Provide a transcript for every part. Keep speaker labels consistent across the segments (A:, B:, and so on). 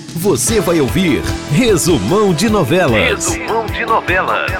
A: Você vai ouvir Resumão de Novelas. Resumão de Novelas.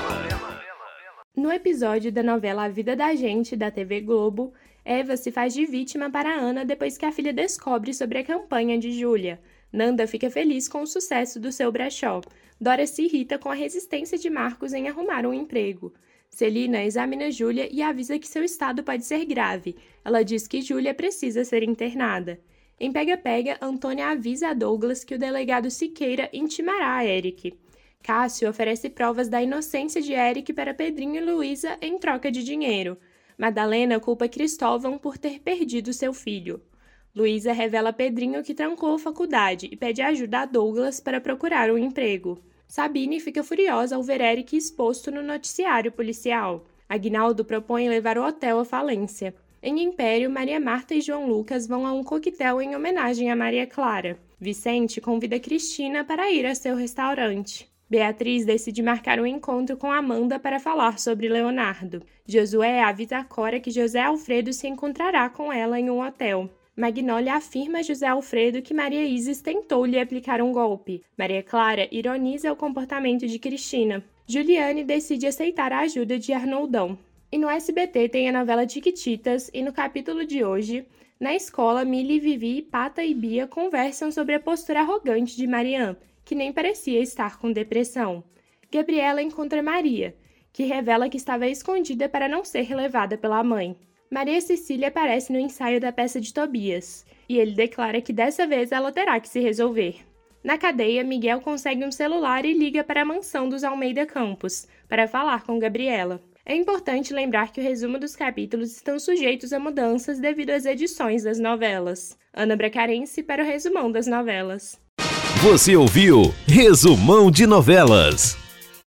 B: No episódio da novela A Vida da Gente, da TV Globo, Eva se faz de vítima para Ana depois que a filha descobre sobre a campanha de Júlia. Nanda fica feliz com o sucesso do seu brechó. Dora se irrita com a resistência de Marcos em arrumar um emprego. Celina examina Júlia e avisa que seu estado pode ser grave. Ela diz que Júlia precisa ser internada. Em Pega-Pega, Antônia avisa a Douglas que o delegado Siqueira intimará a Eric. Cássio oferece provas da inocência de Eric para Pedrinho e Luísa em troca de dinheiro. Madalena culpa Cristóvão por ter perdido seu filho. Luísa revela a Pedrinho que trancou a faculdade e pede ajuda a Douglas para procurar um emprego. Sabine fica furiosa ao ver Eric exposto no noticiário policial. Aguinaldo propõe levar o hotel à falência. Em Império, Maria Marta e João Lucas vão a um coquetel em homenagem a Maria Clara. Vicente convida Cristina para ir a seu restaurante. Beatriz decide marcar um encontro com Amanda para falar sobre Leonardo. Josué avisa a Cora que José Alfredo se encontrará com ela em um hotel. Magnólia afirma a José Alfredo que Maria Isis tentou lhe aplicar um golpe. Maria Clara ironiza o comportamento de Cristina. Juliane decide aceitar a ajuda de Arnoldão. E no SBT tem a novela Tiquititas e no capítulo de hoje, na escola, Milly, Vivi, Pata e Bia conversam sobre a postura arrogante de Marian, que nem parecia estar com depressão. Gabriela encontra Maria, que revela que estava escondida para não ser levada pela mãe. Maria Cecília aparece no ensaio da peça de Tobias, e ele declara que dessa vez ela terá que se resolver. Na cadeia, Miguel consegue um celular e liga para a mansão dos Almeida Campos, para falar com Gabriela. É importante lembrar que o resumo dos capítulos estão sujeitos a mudanças devido às edições das novelas. Ana Bracarense para o Resumão das Novelas.
A: Você ouviu Resumão de Novelas.